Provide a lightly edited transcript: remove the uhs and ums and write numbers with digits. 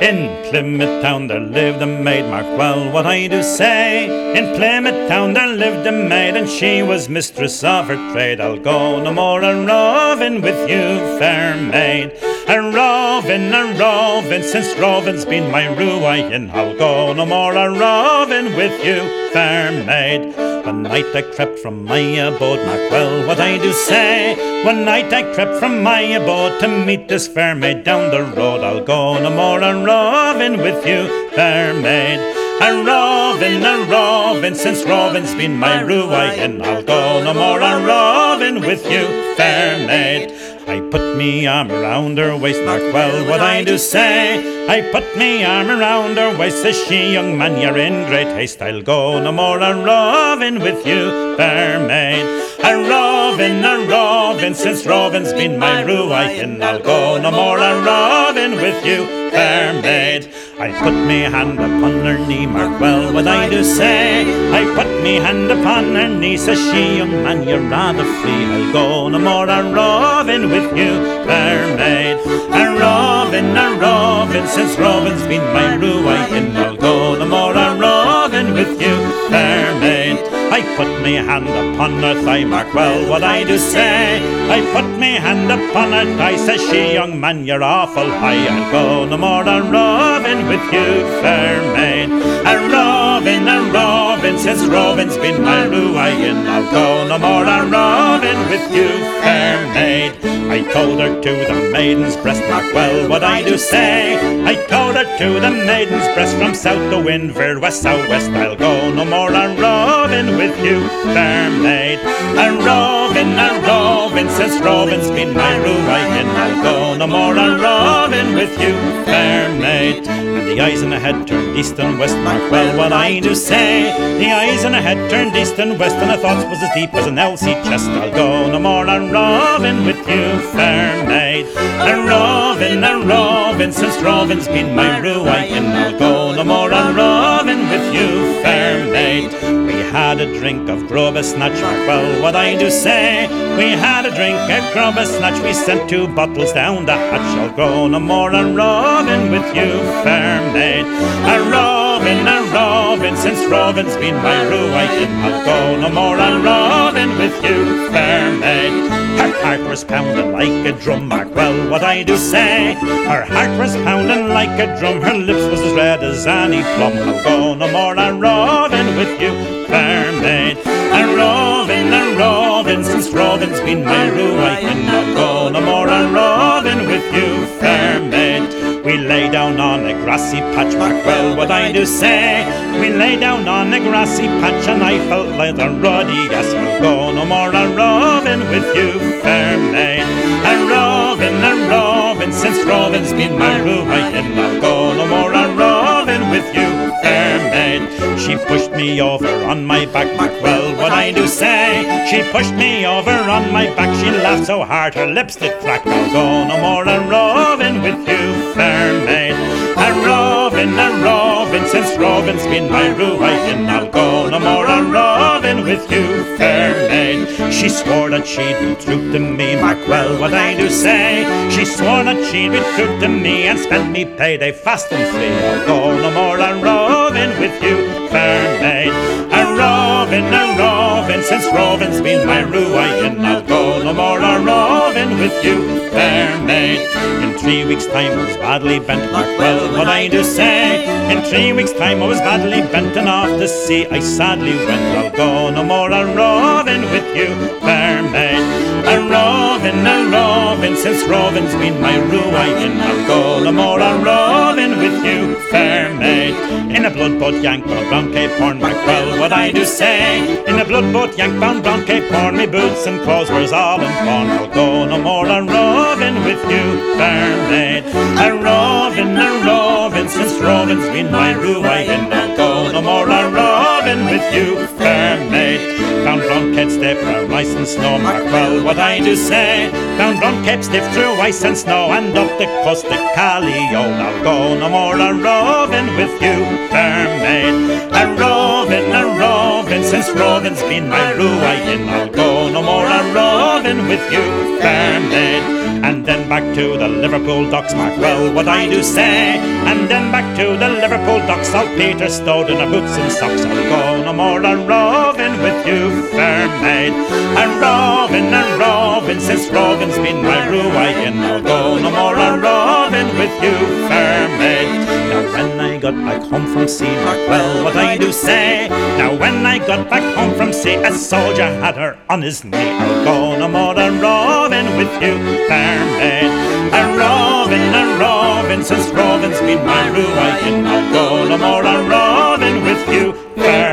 In Plymouth town there lived a maid, mark well what I do say. In Plymouth town there lived a maid, and she was mistress of her trade. I'll go no more a-roving with you, fair maid. A-roving, since roving's been my ruin. I'll go no more a-roving with you, fair maid. One night I crept from my abode, mark well what I do say. One night I crept from my abode to meet this fair maid down the road. I'll go no more a-roving with you, fair maid. A-roving, since roving's been my ruin. I'll go no more a-roving with you, fair maid. I put me arm around her waist, mark well what I do say. I put me arm around her waist, says she, young man, you're in great haste. I'll go no more a-roving with you, fair maid. A-roving, since roving's been my ruin. I'll go no more a-roving with you, fair maid. I put me hand upon her knee, mark well what I do say. I put me hand upon her knee, says she, young man, you're rather free. I'll go no more a-roving with you, fair maid. A-roving, since roving's been my ruin. I'll go no more a-roving with you, fair maid. I put me hand upon her thigh, mark well what I do say. I put me hand upon her thigh, says she, young man, you're awful high. I'll go no more a-roving with you, fair maid. A-roving, since roving's been my ruin. I'll go no more a-roving with you, fair maid. I told her to the maiden's breast, mark well what I do say. I told her to the maiden's breast, from south the wind veered west southwest. I'll go no more a-roving with you, fair maid. A-roving, since roving's been my ruin. I'll go no more a-roving with you, fair maid. And the eyes in the head turned east and west, mark well what I do say. The eyes in the head turned east and west, and the thoughts was as deep as an Elsie chest. I'll go no more a-roving with you, fair maid. A-roving, since roving's been my ruin. I'll go no more a-roving with you, fair maid. We had a drink of grub a snatch, mark well what I do say. We had a drink of grub a snatch, we sent 2 bottles down the hatch. I'll go no more a-roving with you, fair maid. A-roving, since roving's been my ruin. I'll go no more a-roving with you, fair maid. Her heart was pounding like a drum, mark well what I do say. Her heart was pounding like a drum, her lips was as red as any plum. I'll go no more a-roving with you, fair maid. A-roving, since roving's been my ruin. I'll go no more a-roving with you, fair maid. We lay down on a grassy patch, mark well what I do say. We lay down on a grassy patch, and I felt like a ruddy gas. I'll go no more a-roving with you, fair maid. A-roving, since roving's been my ruin. I'll go no more a-roving with you, fair maid. She pushed me over on my back, mark well what I do say. She pushed me over on my back, she laughed so hard her lips did crack. I'll go no more a-roving with you, fair maid. A-roving, since roving's been my ruin. I'll go no more a-roving with you, fair maid. She swore that she'd be true to me, mark well what I do say. She swore that she'd be true to me, and spend me payday fast and free. I'll go no more a-roving with you, fair maid. A-roving, since roving's been my ruin. I'll go no more a-roving with you, fair maid. In 3 weeks' time I was badly bent, mark well what I do say. In 3 weeks' time I was badly bent, and off to sea I sadly went. I'll go no more a-roving with you, fair maid. A-roving, since roving's been my ruin. I'll go no more a-roving with you, fair maid. In a bloodboat yank bound round Cape Horn, mark well what I do say. In a bloodboat yank bound round Cape Horn, me boots and clothes was all in pawn. I'll go no more a-roving with you, fair maid. A-roving, since roving's been my ruin. I'll go no more a-roving with you, fair maid. Bound round Cape Stiff through ice and snow, mark well what I do say. Bound round Cape Stiff through ice and snow, and up the coast to Callio. I'll go no more a-roving with you, fair maid. A-roving, since roving's been my ruin. I'll go no more a-roving with you, fair maid. And then back to the Liverpool docks, mark well what I do say. And then back to the Liverpool docks, Saltpeter stowed in her boots and socks. I'll go no more a-roving with you, fair maid. A-roving, since roving's been my ruin. I'll go no more a-roving with you, fair maid. Now when I got back home from sea, mark well what I do say. Now when I got back home from sea, a soldier had her on his knee. I'll go no more a-roving with you, fair maid. A-roving, since roving's been my ruin. I'll go no more a-roving with you, fair